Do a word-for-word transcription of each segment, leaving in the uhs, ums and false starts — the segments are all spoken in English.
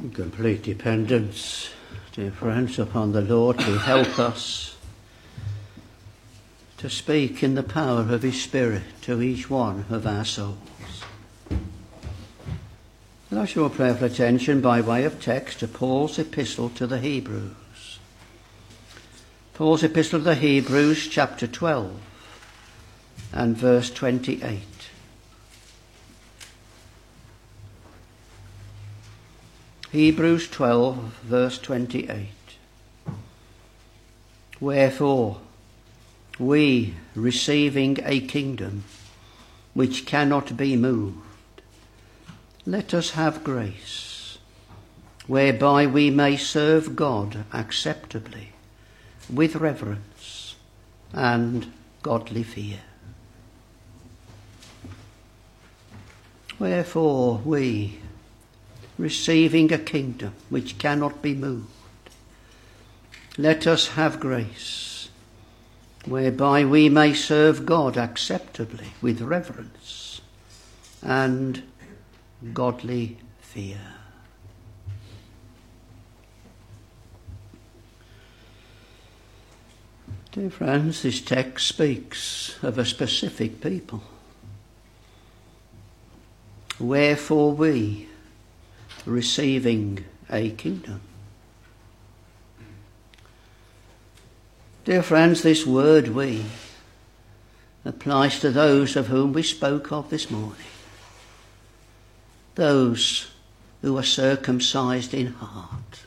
Complete dependence, dear friends, upon the Lord to help us to speak in the power of his Spirit to each one of our souls. And I shall pray for attention by way of text to Paul's epistle to the Hebrews. Paul's epistle to the Hebrews, chapter twelve and verse twenty-eight. Hebrews twelve, verse twenty-eight. Wherefore, we, receiving a kingdom which cannot be moved, let us have grace, whereby we may serve God acceptably, with reverence and godly fear. Wherefore, we, receiving a kingdom which cannot be moved, let us have grace, whereby we may serve God acceptably with reverence and godly fear. Dear friends, this text speaks of a specific people. Wherefore we, receiving a kingdom. Dear friends, this word we applies to those of whom we spoke of this morning. Those who are circumcised in heart.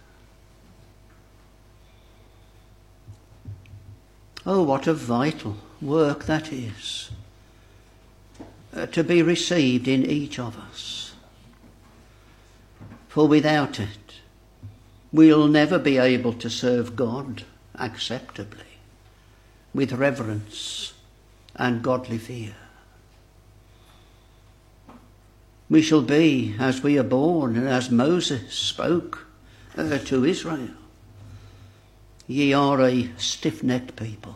Oh, what a vital work that is, uh, to be received in each of us. For without it, we'll never be able to serve God acceptably, with reverence and godly fear. We shall be as we are born, and as Moses spoke uh, to Israel. Ye are a stiff-necked people,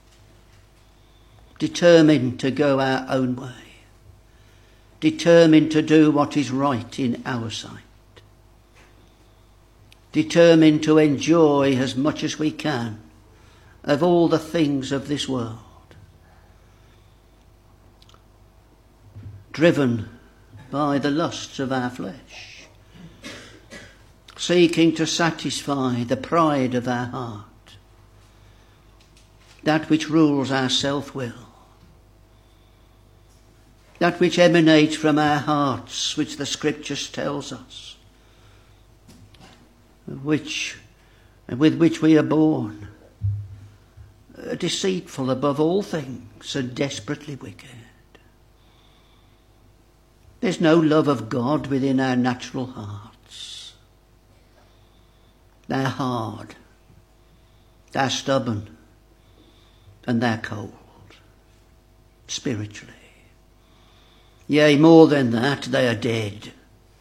determined to go our own way, determined to do what is right in our sight, determined to enjoy as much as we can of all the things of this world, driven by the lusts of our flesh, seeking to satisfy the pride of our heart, that which rules our self-will, that which emanates from our hearts, which the Scriptures tells us, which and with which we are born, uh, deceitful above all things and desperately wicked. There's no love of God within our natural hearts. They're hard, they're stubborn, and they're cold, spiritually. Yea, more than that, they are dead.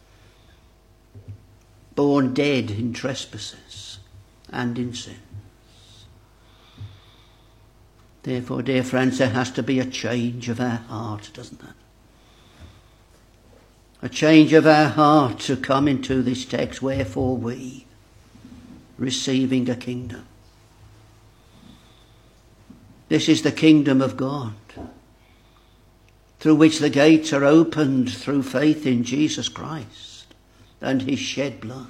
Born dead in trespasses and in sins. Therefore, dear friends, there has to be a change of our heart, doesn't there? A change of our heart to come into this text, wherefore we, receiving a kingdom. This is the kingdom of God, through which the gates are opened through faith in Jesus Christ and his shed blood.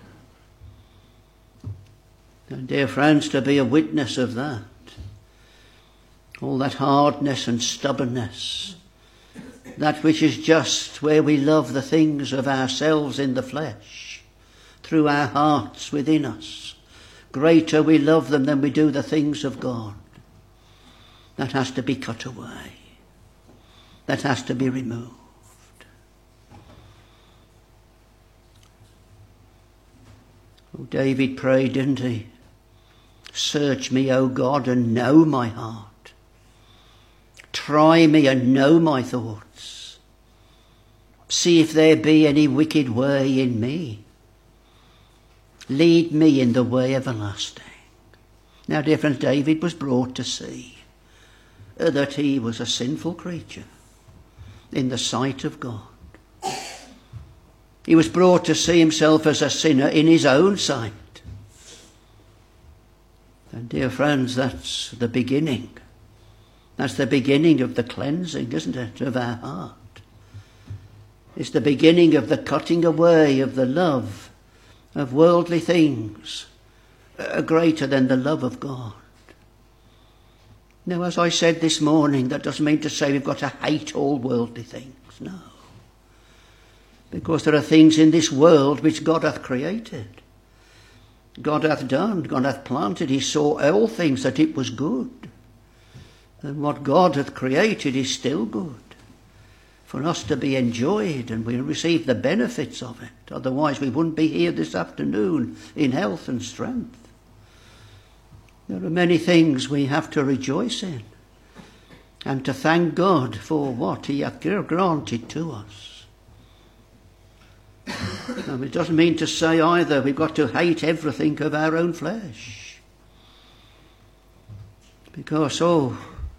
And dear friends, to be a witness of that, all that hardness and stubbornness, that which is just where we love the things of ourselves in the flesh, through our hearts within us, greater we love them than we do the things of God. That has to be cut away. That has to be removed. Oh, David prayed, didn't he? Search me, O God, and know my heart. Try me and know my thoughts. See if there be any wicked way in me. Lead me in the way everlasting. Now, dear friends, David was brought to see that he was a sinful creature in the sight of God. He was brought to see himself as a sinner in his own sight. And dear friends, that's the beginning. That's the beginning of the cleansing, isn't it, of our heart. It's the beginning of the cutting away of the love of worldly things uh, greater than the love of God. Now, as I said this morning, that doesn't mean to say we've got to hate all worldly things. No. Because there are things in this world which God hath created. God hath done, God hath planted. He saw all things that it was good. And what God hath created is still good for us to be enjoyed, and we receive the benefits of it. Otherwise we wouldn't be here this afternoon in health and strength. There are many things we have to rejoice in and to thank God for what he hath granted to us. Now, it doesn't mean to say either we've got to hate everything of our own flesh. Because, oh,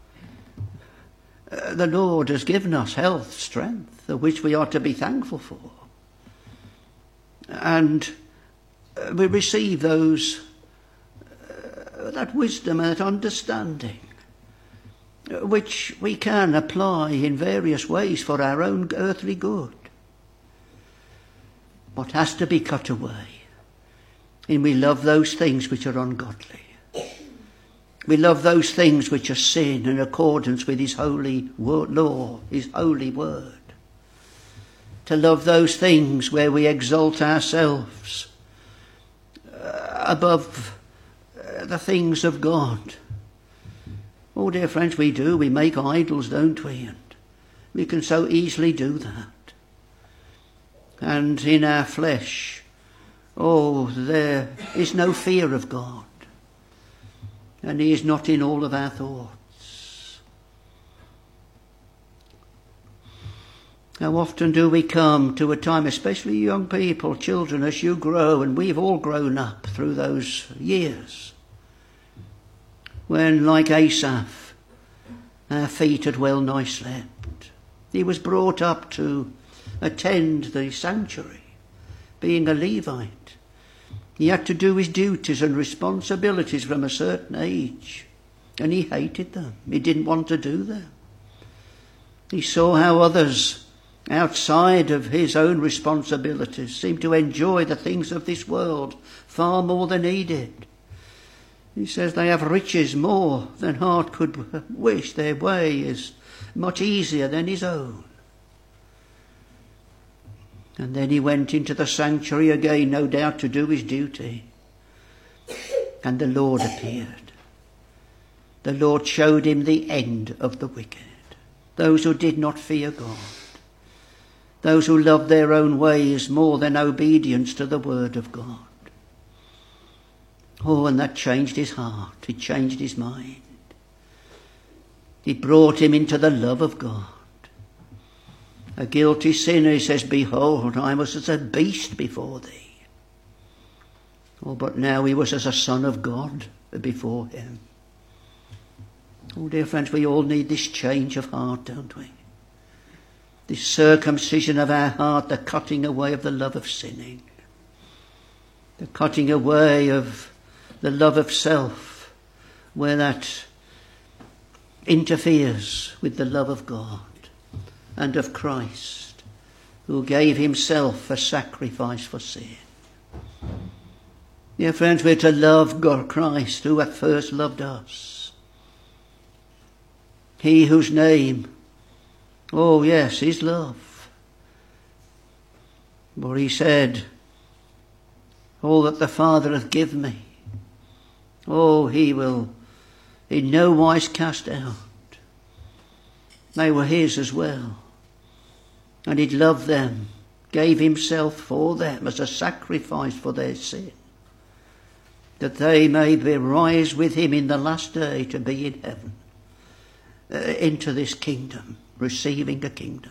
uh, the Lord has given us health, strength, of which we are to be thankful for. And uh, we receive those, uh, that wisdom and that understanding, uh, which we can apply in various ways for our own earthly good. What has to be cut away? And we love those things which are ungodly. We love those things which are sin in accordance with his holy word, law, his holy word. To love those things where we exalt ourselves uh, above uh, the things of God. Oh, dear friends, we do. We make idols, don't we? And we can so easily do that. And in our flesh, oh, there is no fear of God. And he is not in all of our thoughts. How often do we come to a time, especially young people, children, as you grow, and we've all grown up through those years, when, like Asaph, our feet had well nigh slept. He was brought up to attend the sanctuary, being a Levite. He had to do his duties and responsibilities from a certain age, and he hated them. He didn't want to do them. He saw how others outside of his own responsibilities seemed to enjoy the things of this world far more than he did. He says they have riches more than heart could wish. Their way is much easier than his own. And then he went into the sanctuary again, no doubt to do his duty. And the Lord appeared. The Lord showed him the end of the wicked. Those who did not fear God. Those who loved their own ways more than obedience to the word of God. Oh, and that changed his heart. It changed his mind. It brought him into the love of God. A guilty sinner, he says, behold, I was as a beast before thee. Oh, but now he was as a son of God before him. Oh, dear friends, we all need this change of heart, don't we? This circumcision of our heart, the cutting away of the love of sinning. The cutting away of the love of self, where that interferes with the love of God and of Christ, who gave himself a sacrifice for sin. Dear friends, we're to love God, Christ, who hath first loved us. He whose name, oh yes, is love. For he said, all that the Father hath given me, oh, he will in no wise cast out. They were his as well. And he loved them, gave himself for them as a sacrifice for their sin, that they may be rise with him in the last day to be in heaven, uh, into this kingdom, receiving a kingdom.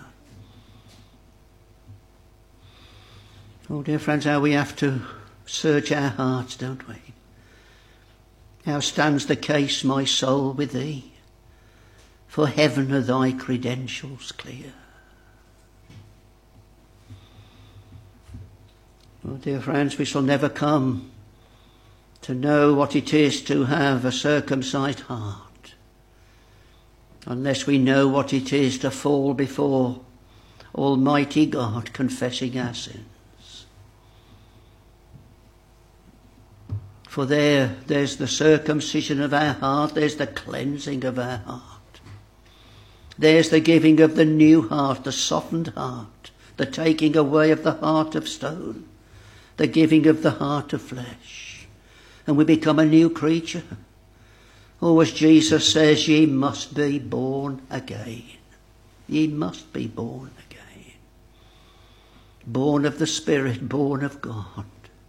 Oh, dear friends, how we have to search our hearts, don't we? How stands the case, my soul, with thee? For heaven are thy credentials clear. Oh, dear friends, we shall never come to know what it is to have a circumcised heart unless we know what it is to fall before Almighty God confessing our sins. For there, there's the circumcision of our heart, there's the cleansing of our heart. There's the giving of the new heart, the softened heart, the taking away of the heart of stone, the giving of the heart of flesh. And we become a new creature. Oh, as Jesus says, ye must be born again. Ye must be born again. Born of the Spirit, born of God.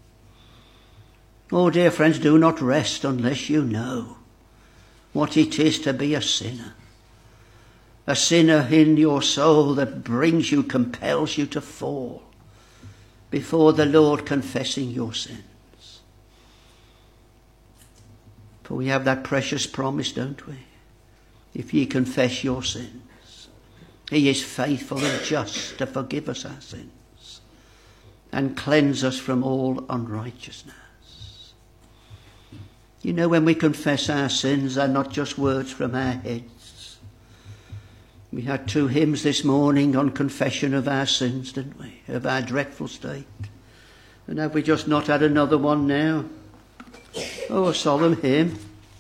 Oh, dear friends, do not rest unless you know what it is to be a sinner. A sinner in your soul that brings you, compels you to fall before the Lord, confessing your sins. For we have that precious promise, don't we? If ye confess your sins, he is faithful and just to forgive us our sins and cleanse us from all unrighteousness. You know, when we confess our sins, they're not just words from our heads. We had two hymns this morning on confession of our sins, didn't we? Of our dreadful state. And have we just not had another one now? Oh, a solemn hymn.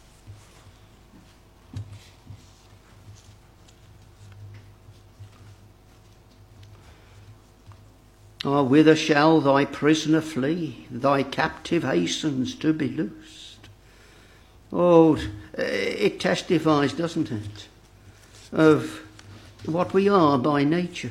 Oh, whither shall thy prisoner flee? Thy captive hastens to be loosed. Oh, it testifies, doesn't it, of what we are by nature,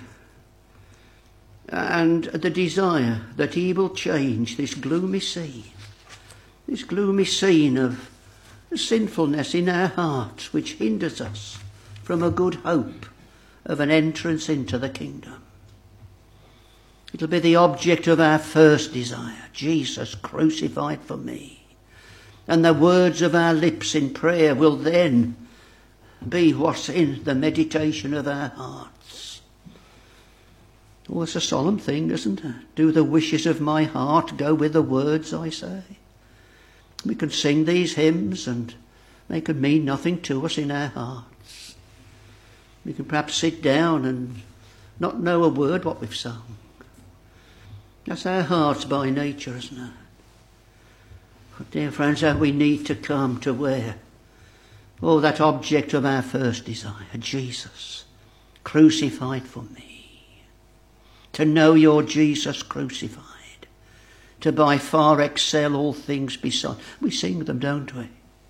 and the desire that he will change this gloomy scene. This gloomy scene of sinfulness in our hearts which hinders us from a good hope of an entrance into the kingdom. It'll be the object of our first desire, Jesus crucified for me. And the words of our lips in prayer will then be what's in the meditation of our hearts. Oh, it's a solemn thing, isn't it? Do the wishes of my heart go with the words I say? We can sing these hymns and they could mean nothing to us in our hearts. We can perhaps sit down and not know a word what we've sung. That's our hearts by nature, isn't it? But dear friends, how we need to come to where, oh, that object of our first desire, Jesus, crucified for me. To know your Jesus crucified. To by far excel all things beside. We sing them, don't we?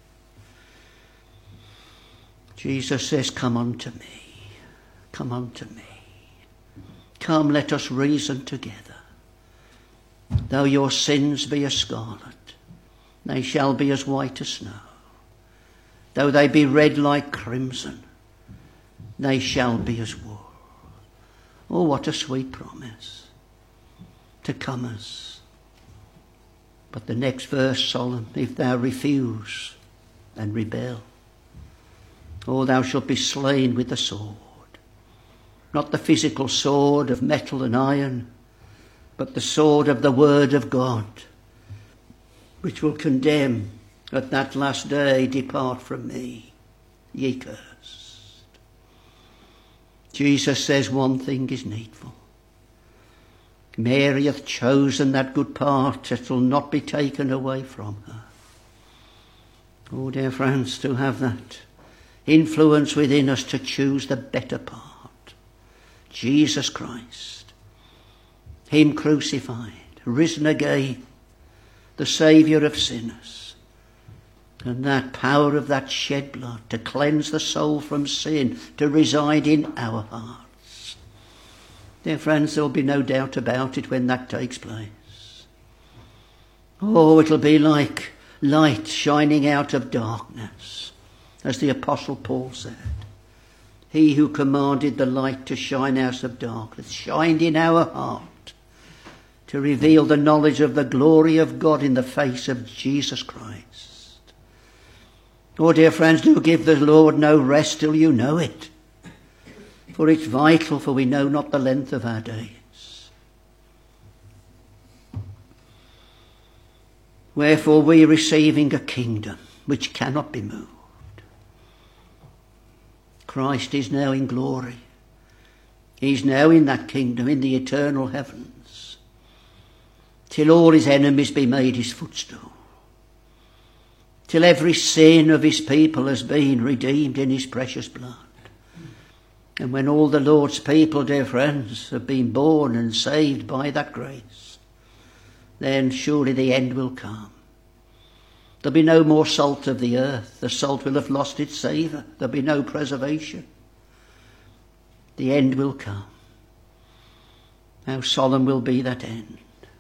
Jesus says, come unto me. Come unto me. Come, let us reason together. Though your sins be as scarlet, they shall be as white as snow. Though they be red like crimson, they shall be as wool. Oh, what a sweet promise to comers. But the next verse, solemn, if thou refuse and rebel, oh, thou shalt be slain with the sword. Not the physical sword of metal and iron, but the sword of the word of God, which will condemn at that last day, depart from me, ye cursed. Jesus says one thing is needful. Mary hath chosen that good part that will not be taken away from her. Oh, dear friends, to have that influence within us to choose the better part. Jesus Christ, him crucified, risen again, the Saviour of sinners. And that power of that shed blood to cleanse the soul from sin, to reside in our hearts. Dear friends, there'll be no doubt about it when that takes place. Oh, it'll be like light shining out of darkness, as the Apostle Paul said. He who commanded the light to shine out of darkness shined in our heart to reveal the knowledge of the glory of God in the face of Jesus Christ. Oh, dear friends, do give the Lord no rest till you know it. For it's vital, for we know not the length of our days. Wherefore we, receiving a kingdom which cannot be moved. Christ is now in glory. He's now in that kingdom, in the eternal heavens, till all his enemies be made his footstool, till every sin of his people has been redeemed in his precious blood. And when all the Lord's people, dear friends, have been born and saved by that grace, then surely the end will come. There'll be no more salt of the earth. The salt will have lost its savour. There'll be no preservation. The end will come. How solemn will be that end.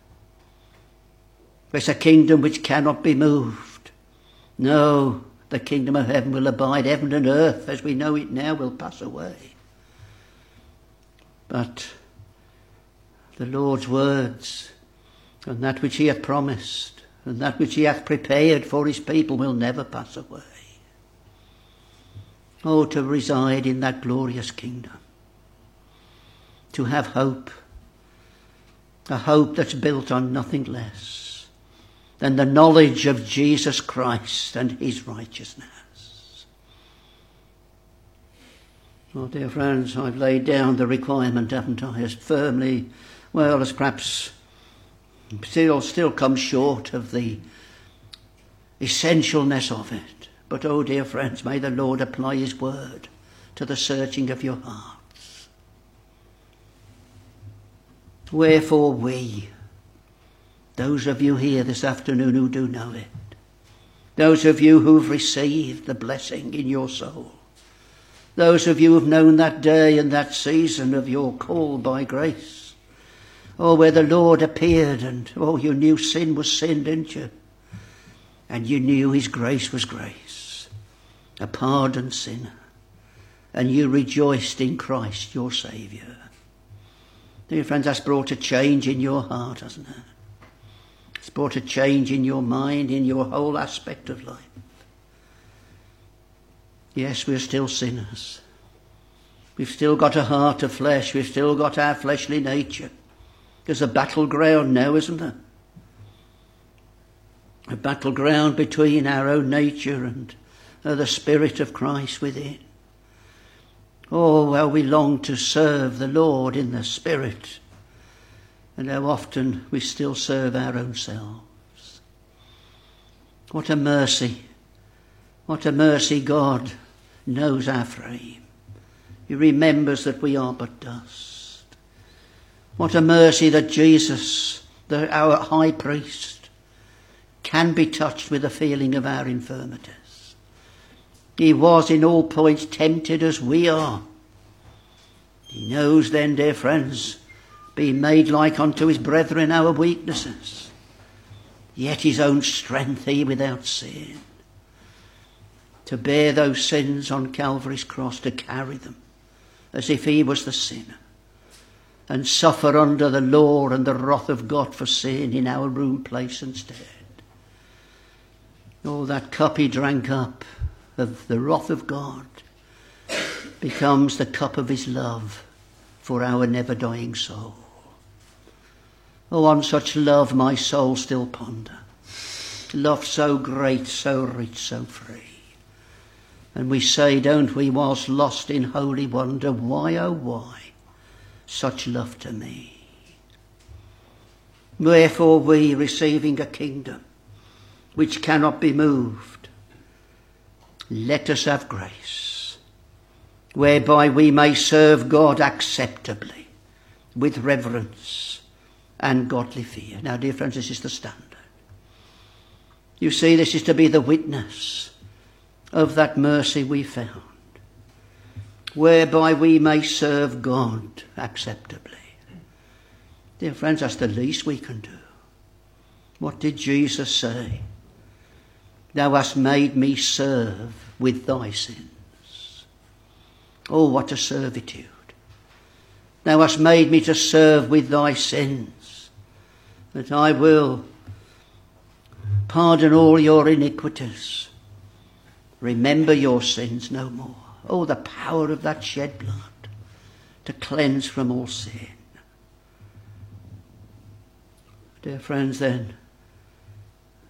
It's a kingdom which cannot be moved. No, the kingdom of heaven will abide. Heaven and earth, as we know it now, will pass away. But the Lord's words, and that which he hath promised, and that which he hath prepared for his people will never pass away. Oh, to reside in that glorious kingdom. To have hope. A hope that's built on nothing less than the knowledge of Jesus Christ and his righteousness. Oh, dear friends, I've laid down the requirement, haven't I, as firmly, well, as perhaps still, still come short of the essentialness of it. But, oh, dear friends, may the Lord apply his word to the searching of your hearts. Wherefore we, those of you here this afternoon who do know it, those of you who've received the blessing in your soul, those of you who've known that day and that season of your call by grace, oh, where the Lord appeared and, oh, you knew sin was sin, didn't you? And you knew his grace was grace, a pardoned sinner, and you rejoiced in Christ your Saviour. Dear friends, that's brought a change in your heart, hasn't it? It's brought a change in your mind, in your whole aspect of life. Yes, we're still sinners. We've still got a heart of flesh. We've still got our fleshly nature. There's a battleground now, isn't there? A battleground between our own nature and uh, the Spirit of Christ within. Oh, how we long to serve the Lord in the Spirit, and how often we still serve our own selves. What a mercy. What a mercy God knows our frame. He remembers that we are but dust. What a mercy that Jesus, the, our high priest, can be touched with the feeling of our infirmities. He was in all points tempted as we are. He knows then, dear friends, being made like unto his brethren our weaknesses, yet his own strength he without sin. To bear those sins on Calvary's cross, to carry them as if he was the sinner, and suffer under the law and the wrath of God for sin in our room place instead. Oh, that cup he drank up of the wrath of God becomes the cup of his love for our never-dying soul. Oh, on such love my soul still ponder. Love so great, so rich, so free. And we say, don't we, whilst lost in holy wonder, why, oh why, such love to me? Wherefore we, receiving a kingdom which cannot be moved, let us have grace, whereby we may serve God acceptably, with reverence and godly fear. Now, dear friends, this is the standard. You see, this is to be the witness of that mercy we found, whereby we may serve God acceptably. Dear friends, that's the least we can do. What did Jesus say? Thou hast made me serve with thy sins. Oh, what a servitude. Thou hast made me to serve with thy sins, that I will pardon all your iniquities. Remember your sins no more. Oh, the power of that shed blood to cleanse from all sin. Dear friends, then,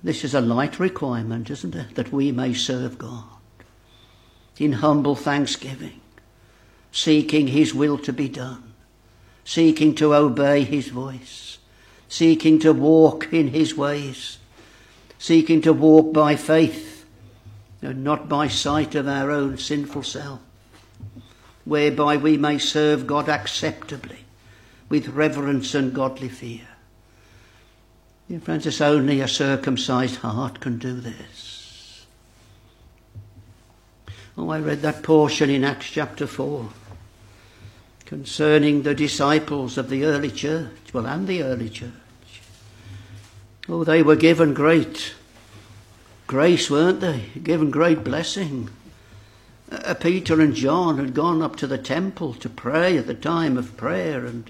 This is a light requirement, isn't it? That we may serve God in humble thanksgiving, seeking his will to be done, seeking to obey his voice, seeking to walk in his ways, seeking to walk by faith and not by sight of our own sinful self, whereby we may serve God acceptably with reverence and godly fear. Dear friends, it's only a circumcised heart can do this. Oh, I read that portion in Acts chapter four concerning the disciples of the early church, well, and the early church. Oh, they were given great grace, weren't they? Given great blessing. Uh, Peter and John had gone up to the temple to pray at the time of prayer, and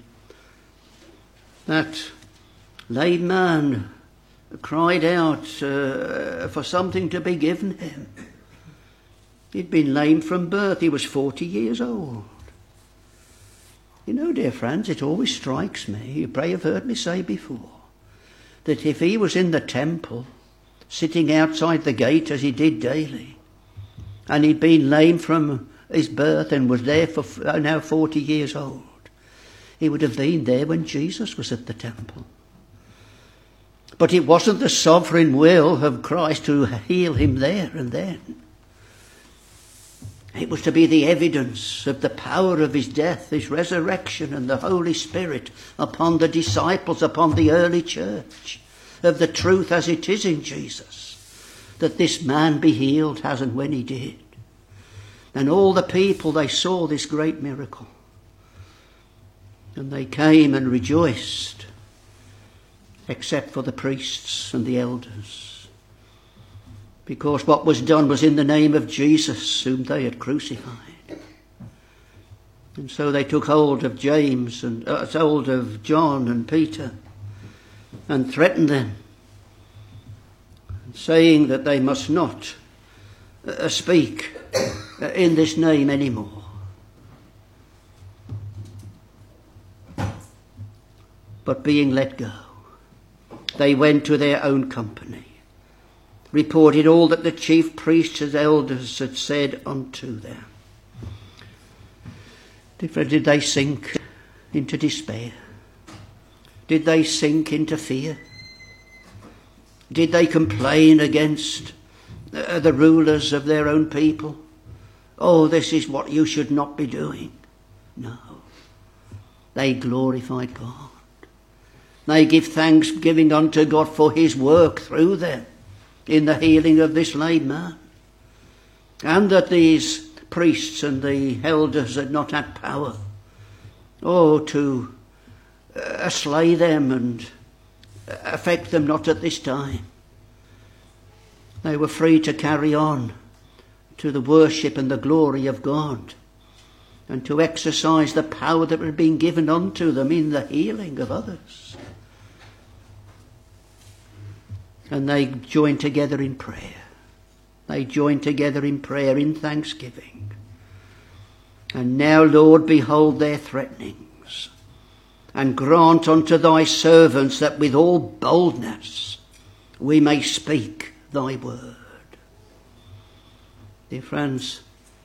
that lame man cried out uh, for something to be given him. He'd been lame from birth. He was forty years old. You know, dear friends, it always strikes me, you may have heard me say before, that if he was in the temple, sitting outside the gate as he did daily, and he'd been lame from his birth and was there for now forty years old, he would have been there when Jesus was at the temple. But it wasn't the sovereign will of Christ to heal him there and then. It was to be the evidence of the power of his death, his resurrection, and the Holy Spirit upon the disciples, upon the early church, of the truth as it is in Jesus, that this man be healed as and when he did. And all the people, they saw this great miracle. And they came and rejoiced, except for the priests and the elders, because what was done was in the name of Jesus, whom they had crucified. And so they took hold of James and uh, hold of John and Peter and threatened them, saying that they must not uh, speak uh, in this name anymore. But being let go, they went to their own company, reported all that the chief priests and elders had said unto them. Did they sink into despair? Did they sink into fear? Did they complain against uh, the rulers of their own people? Oh, this is what you should not be doing. No. They glorified God. They give thanksgiving unto God for his work through them in the healing of this lame man. And that these priests and the elders had not had power, oh, to uh, slay them and affect them not at this time. They were free to carry on to the worship and the glory of God, and to exercise the power that had been given unto them in the healing of others. And they joined together in prayer. They joined together in prayer, in thanksgiving. And now, Lord, behold their threatenings, and grant unto thy servants that with all boldness we may speak thy word. Dear friends,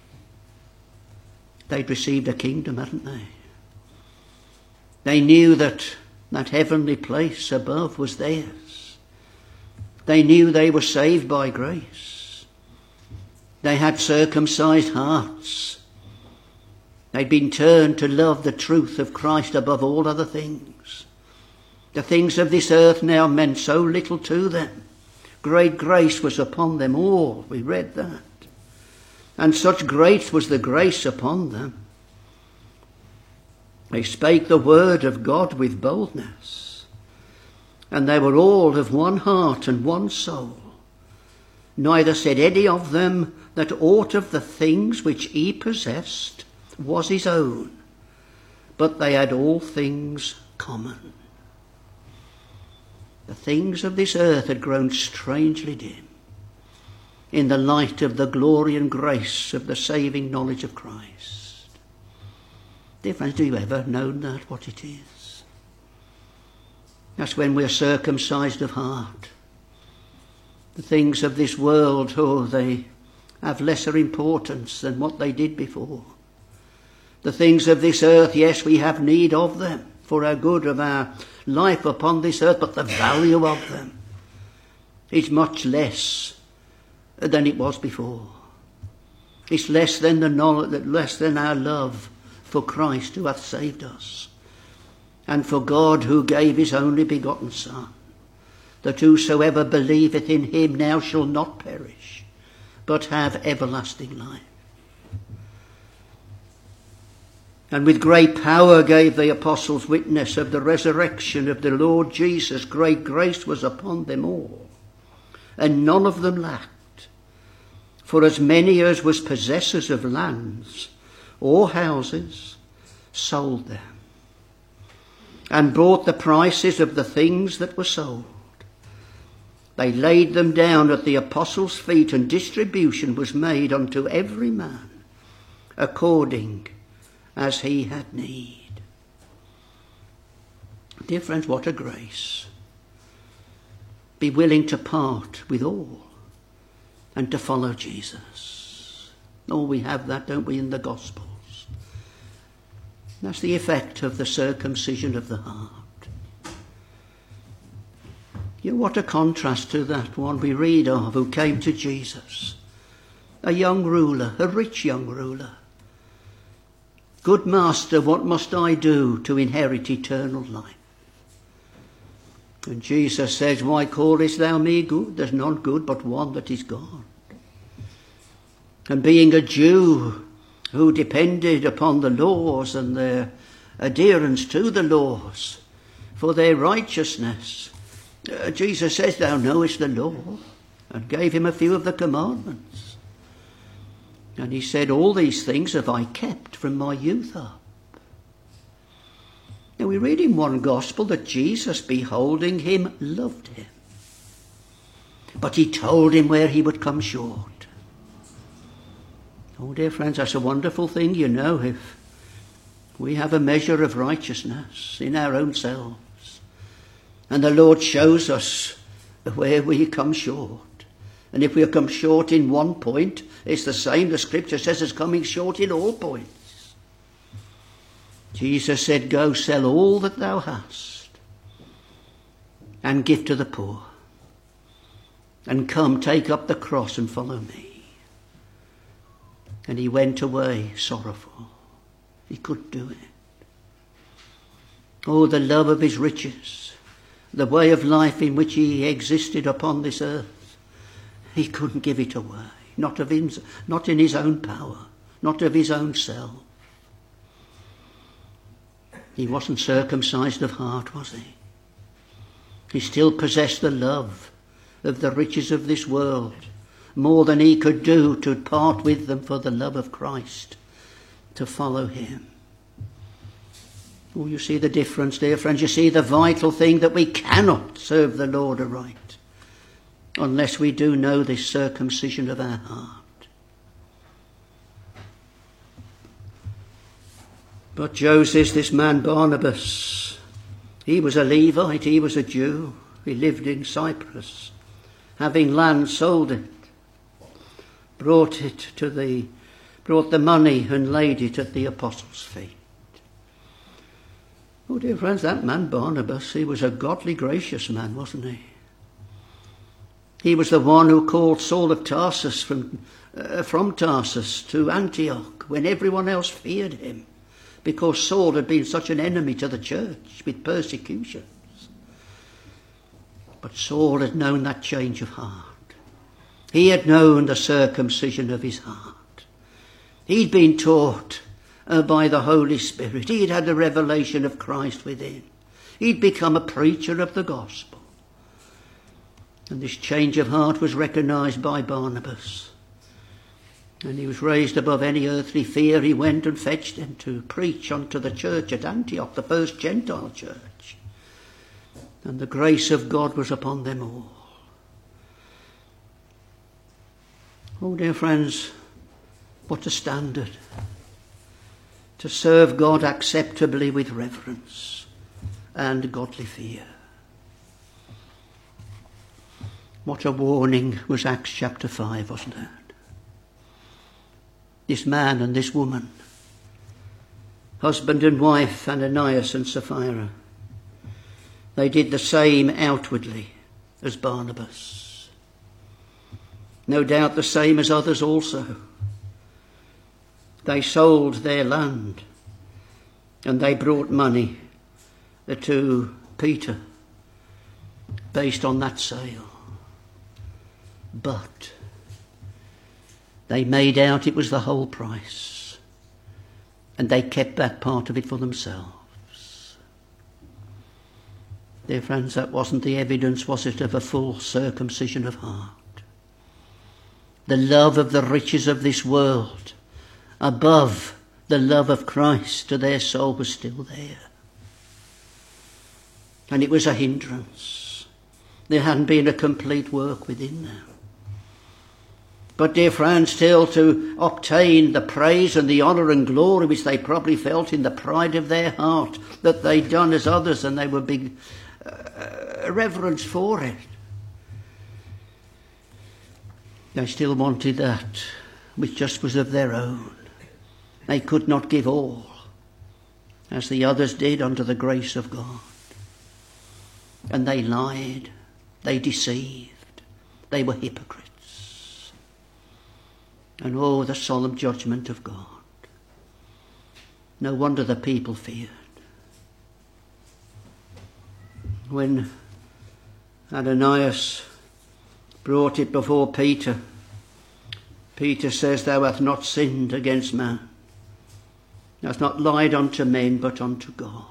they'd received a kingdom, hadn't they? They knew that that heavenly place above was theirs. They knew they were saved by grace. They had circumcised hearts. They'd been turned to love the truth of Christ above all other things. The things of this earth now meant so little to them. Great grace was upon them all. We read that. And such great was the grace upon them. They spake the word of God with boldness. And they were all of one heart and one soul. Neither said any of them that aught of the things which he possessed was his own, but they had all things common. The things of this earth had grown strangely dim in the light of the glory and grace of the saving knowledge of Christ. Dear friends, do you ever know that, what it is? That's when we're circumcised of heart. The things of this world, oh, they have lesser importance than what they did before. The things of this earth, yes, we have need of them for our good of our life upon this earth, but the value of them is much less than it was before. It's less than the knowledge, less than our love for Christ who hath saved us, and for God who gave his only begotten Son, that whosoever believeth in him now shall not perish, but have everlasting life. And with great power gave the apostles witness of the resurrection of the Lord Jesus. Great grace was upon them all, and none of them lacked. For as many as was possessors of lands or houses sold them, and brought the prices of the things that were sold. They laid them down at the apostles' feet, and distribution was made unto every man according as he had need. Dear friends, what a grace. Be willing to part with all and to follow Jesus. Oh, we have that, don't we, in the Gospels? That's the effect of the circumcision of the heart. You know, what a contrast to that one we read of who came to Jesus. A young ruler, a rich young ruler. Good master, what must I do to inherit eternal life? And Jesus says, why callest thou me good? There's none good but one, that is God. And being a Jew who depended upon the laws and their adherence to the laws for their righteousness, uh, Jesus says, thou knowest the law, and gave him a few of the commandments. And he said, all these things have I kept from my youth up. Now we read in one gospel that Jesus, beholding him, loved him. But he told him where he would come short. Oh, dear friends, that's a wonderful thing, you know, if we have a measure of righteousness in our own selves, and the Lord shows us where we come short. And if we come short in one point, it's the same, the scripture says, as coming short in all points. Jesus said, go sell all that thou hast and give to the poor, and come take up the cross and follow me. And he went away sorrowful. He couldn't do it. Oh, the love of his riches, the way of life in which he existed upon this earth. He couldn't give it away, not of him, not in his own power, not of his own self. He wasn't circumcised of heart, was he? He still possessed the love of the riches of this world, more than he could do to part with them for the love of Christ, to follow him. Oh, you see the difference, dear friends. You see the vital thing, that we cannot serve the Lord aright unless we do know this circumcision of our heart. But Joseph, this man Barnabas, he was a Levite, he was a Jew. He lived in Cyprus. Having land, sold it, brought it to the, brought the money and laid it at the apostles' feet. Oh, dear friends, that man Barnabas, he was a godly, gracious man, wasn't he? He was the one who called Saul of Tarsus from, uh, from Tarsus to Antioch when everyone else feared him, because Saul had been such an enemy to the church with persecutions. But Saul had known that change of heart. He had known the circumcision of his heart. He'd been taught uh, by the Holy Spirit. He'd had the revelation of Christ within. He'd become a preacher of the gospel. And this change of heart was recognised by Barnabas. And he was raised above any earthly fear. He went and fetched him to preach unto the church at Antioch, the first Gentile church. And the grace of God was upon them all. Oh, dear friends, what a standard. To serve God acceptably with reverence and godly fear. What a warning was Acts chapter five, wasn't it? This man and this woman, husband and wife, Ananias and Sapphira, they did the same outwardly as Barnabas. No doubt the same as others also. They sold their land and they brought money to Peter based on that sale. But they made out it was the whole price, and they kept that part of it for themselves. Dear friends, that wasn't the evidence, was it, of a full circumcision of heart? The love of the riches of this world above the love of Christ to their soul was still there. And it was a hindrance. There hadn't been a complete work within them. But, dear friends, still to obtain the praise and the honour and glory which they probably felt in the pride of their heart that they'd done as others, and they were big uh, reverence for it. They still wanted that which just was of their own. They could not give all, as the others did under the grace of God. And they lied, they deceived, they were hypocrites. And oh, the solemn judgment of God. No wonder the people feared. When Ananias brought it before Peter, Peter says, "Thou hast not sinned against man. Thou hast not lied unto men, but unto God."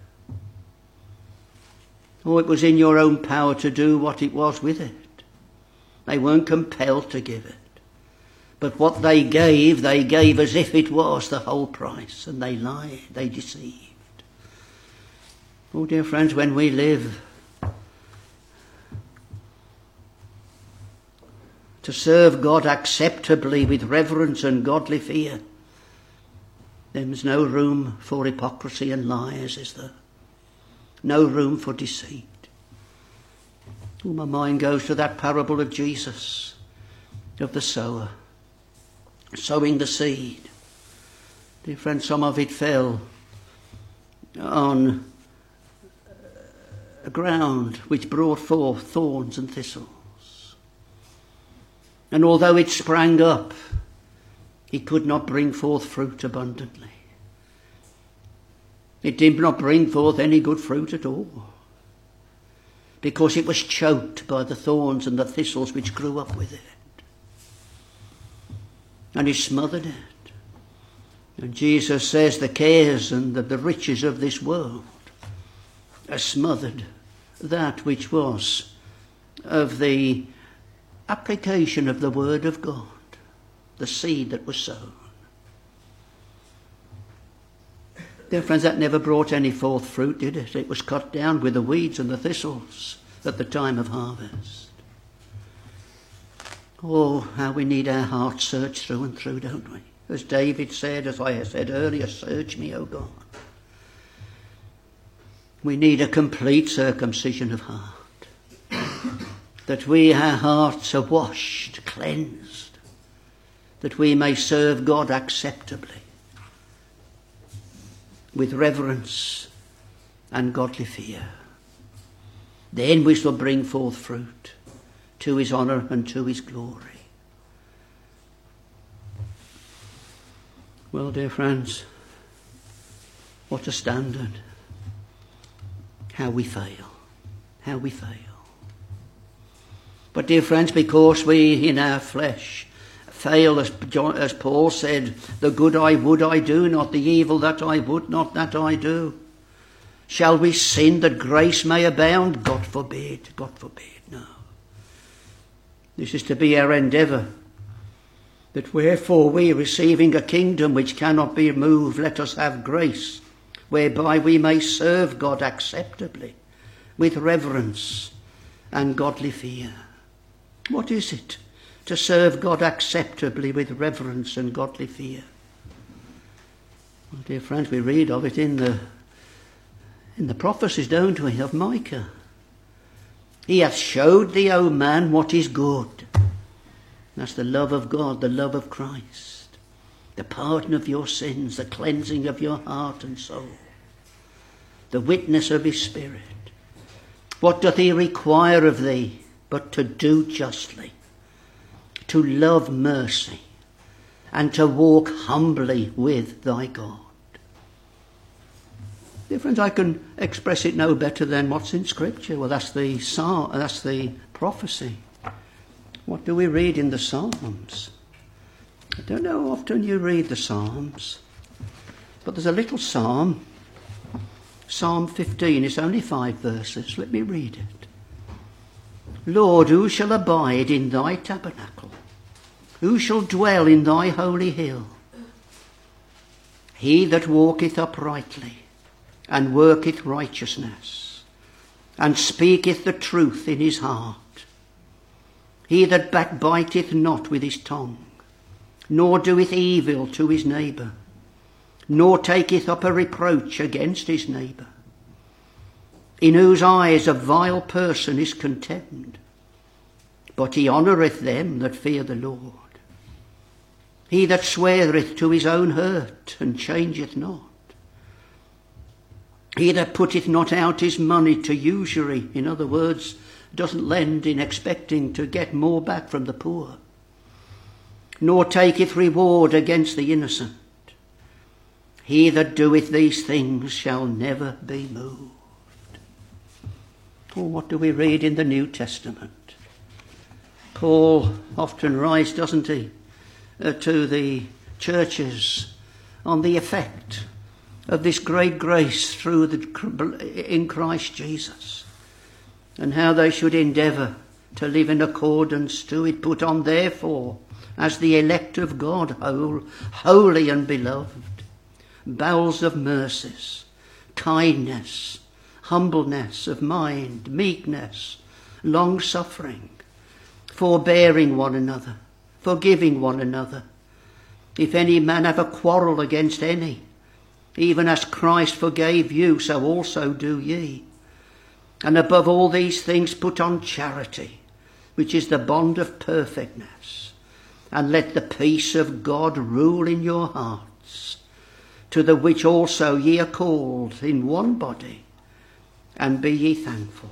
Oh, it was in your own power to do what it was with it. They weren't compelled to give it. But what they gave, they gave as if it was the whole price. And they lied, they deceived. Oh, dear friends, when we live to serve God acceptably with reverence and godly fear, there's no room for hypocrisy and lies, is there? No room for deceit. Oh, my mind goes to that parable of Jesus, of the sower, sowing the seed. Dear friends, some of it fell on a ground which brought forth thorns and thistles. And although it sprang up, it could not bring forth fruit abundantly. It did not bring forth any good fruit at all, because it was choked by the thorns and the thistles which grew up with it. And he smothered it. And Jesus says the cares and the, the riches of this world are smothered that which was of the application of the word of God, the seed that was sown. Dear friends, that never brought any forth fruit, did it? It was cut down with the weeds and the thistles at the time of harvest. Oh, how we need our hearts searched through and through, don't we? As David said, as I said earlier, search me, O God. We need a complete circumcision of heart. That we, our hearts, are washed, cleansed. That we may serve God acceptably, with reverence and godly fear. Then we shall bring forth fruit to his honour and to his glory. Well, dear friends, what a standard. How we fail. How we fail. But, dear friends, because we in our flesh fail, as, John, as Paul said, the good I would I do, not the evil that I would not that I do. Shall we sin that grace may abound? God forbid, God forbid, no. This is to be our endeavour, that wherefore we, receiving a kingdom which cannot be moved, let us have grace, whereby we may serve God acceptably, with reverence and godly fear. What is it to serve God acceptably with reverence and godly fear? Well, dear friends, we read of it in the in the prophecies, don't we, of Micah. He hath showed thee, O man, what is good. That's the love of God, the love of Christ, the pardon of your sins, the cleansing of your heart and soul, the witness of his Spirit. What doth he require of thee but to do justly, to love mercy, and to walk humbly with thy God? Dear friends, I can express it no better than what's in Scripture. Well, that's the psalm, that's the prophecy. What do we read in the Psalms? I don't know how often you read the Psalms, but there's a little psalm, Psalm fifteen. It's only five verses. Let me read it. Lord, who shall abide in thy tabernacle? Who shall dwell in thy holy hill? He that walketh uprightly, and worketh righteousness, and speaketh the truth in his heart. He that backbiteth not with his tongue, nor doeth evil to his neighbour, nor taketh up a reproach against his neighbour, in whose eyes a vile person is contemned, but he honoureth them that fear the Lord. He that sweareth to his own hurt, and changeth not. He that putteth not out his money to usury, in other words, doesn't lend in expecting to get more back from the poor, nor taketh reward against the innocent. He that doeth these things shall never be moved. Oh, what do we read in the New Testament? Paul often writes, doesn't he, uh, to the churches on the effect of this great grace through the in Christ Jesus, and how they should endeavour to live in accordance to it. Put on therefore, as the elect of God, whole, holy and beloved, bowels of mercies, kindness, humbleness of mind, meekness, long-suffering, forbearing one another, forgiving one another. If any man have a quarrel against any, even as Christ forgave you, so also do ye. And above all these things put on charity, which is the bond of perfectness. And let the peace of God rule in your hearts, to the which also ye are called in one body, and be ye thankful.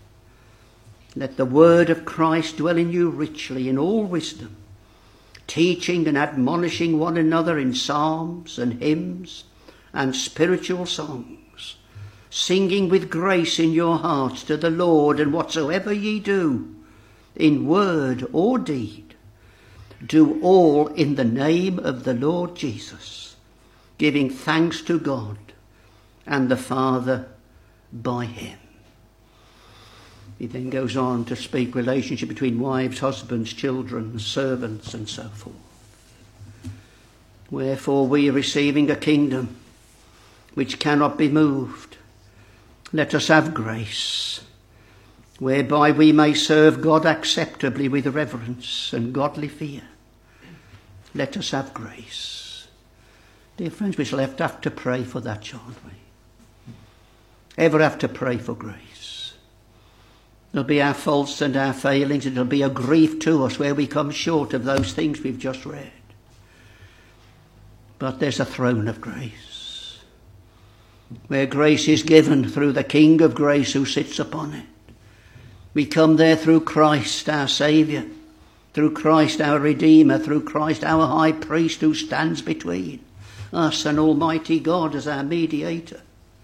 Let the word of Christ dwell in you richly in all wisdom, teaching and admonishing one another in psalms and hymns and spiritual songs, singing with grace in your hearts to the Lord. And whatsoever ye do, in word or deed, do all in the name of the Lord Jesus, giving thanks to God and the Father by him. He then goes on to speak relationship between wives, husbands, children, servants, and so forth. Wherefore we, receiving a kingdom which cannot be moved, let us have grace, whereby we may serve God acceptably with reverence and godly fear. Let us have grace. Dear friends, we shall have to, have to pray for that, shan't we? Ever have to pray for grace. There'll be our faults and our failings, and it'll be a grief to us where we come short of those things we've just read. But there's a throne of grace, where grace is given through the King of grace who sits upon it. We come there through Christ our Saviour, through Christ our Redeemer, through Christ our High Priest who stands between us and Almighty God as our mediator.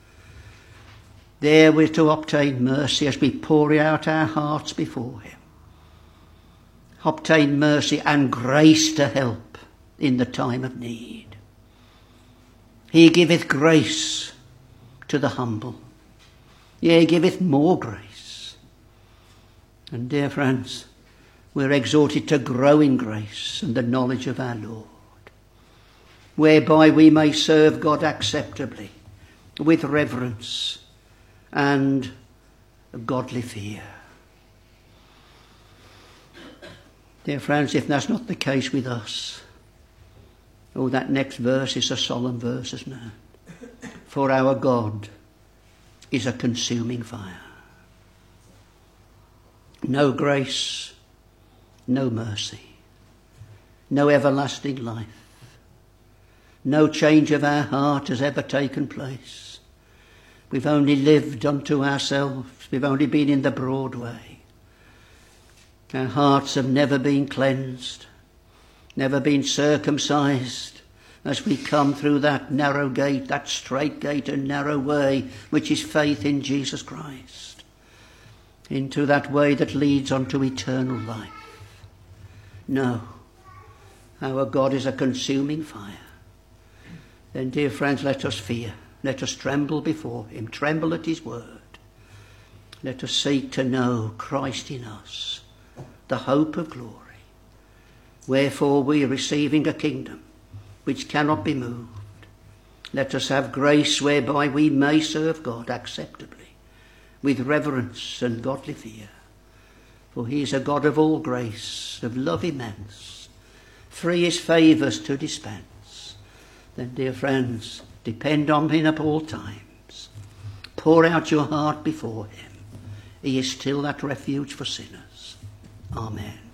There we're to obtain mercy as we pour out our hearts before him. Obtain mercy and grace to help in the time of need. He giveth grace to the humble. Yea, he giveth more grace. And dear friends, we're exhorted to grow in grace and the knowledge of our Lord, whereby we may serve God acceptably with reverence and godly fear. Dear friends, if that's not the case with us, oh, that next verse is a solemn verse, isn't it? For our God is a consuming fire. no grace, no mercy, no everlasting life. No change of our heart has ever taken place. We've only lived unto ourselves. We've only been in the broad way. Our hearts have never been cleansed, never been circumcised as we come through that narrow gate, that straight gate and narrow way, which is faith in Jesus Christ, into that way that leads unto eternal life. No, our God is a consuming fire. Then, dear friends, let us fear. Let us tremble before him, tremble at his word. Let us seek to know Christ in us, the hope of glory. Wherefore we, receiving a kingdom which cannot be moved, let us have grace whereby we may serve God acceptably, with reverence and godly fear. For he is a God of all grace, of love immense, free his favours to dispense. Then, dear friends, depend on him at all times. Pour out your heart before him. He is still that refuge for sinners. Amen.